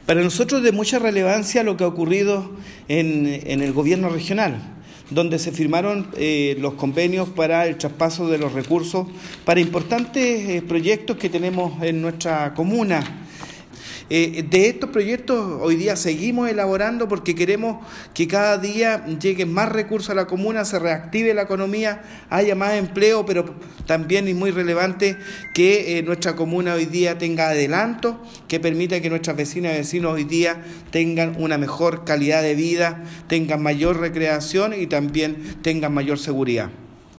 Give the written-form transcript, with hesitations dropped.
Para nosotros de mucha relevancia lo que ha ocurrido en el gobierno regional, donde se firmaron los convenios para el traspaso de los recursos para importantes proyectos que tenemos en nuestra comuna. De estos proyectos hoy día seguimos elaborando porque queremos que cada día lleguen más recursos a la comuna, se reactive la economía, haya más empleo, pero también es muy relevante que nuestra comuna hoy día tenga adelanto, que permita que nuestras vecinas y vecinos hoy día tengan una mejor calidad de vida, tengan mayor recreación y también tengan mayor seguridad.